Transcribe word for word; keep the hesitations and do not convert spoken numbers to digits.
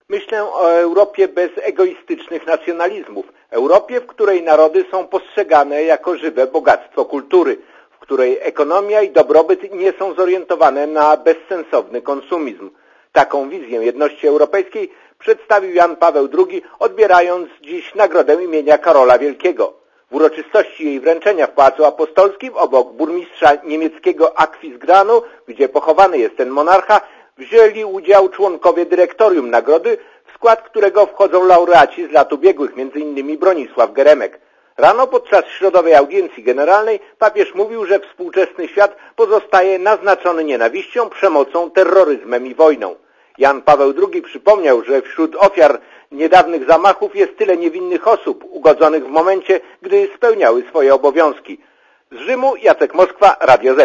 Myślę o Europie bez egoistycznych nacjonalizmów. Europie, w której narody są postrzegane jako żywe bogactwo kultury, w której ekonomia i dobrobyt nie są zorientowane na bezsensowny konsumizm. Taką wizję jedności europejskiej przedstawił Jan Paweł drugi, odbierając dziś nagrodę imienia Karola Wielkiego. W uroczystości jej wręczenia w Pałacu Apostolskim obok burmistrza niemieckiego Aquisgranu, gdzie pochowany jest ten monarcha, wzięli udział członkowie dyrektorium nagrody, w skład którego wchodzą laureaci z lat ubiegłych, między innymi Bronisław Geremek. Rano podczas środowej audiencji generalnej papież mówił, że współczesny świat pozostaje naznaczony nienawiścią, przemocą, terroryzmem i wojną. Jan Paweł drugi przypomniał, że wśród ofiar niedawnych zamachów jest tyle niewinnych osób ugodzonych w momencie, gdy spełniały swoje obowiązki. Z Rzymu Jacek Moskwa, Radio Z.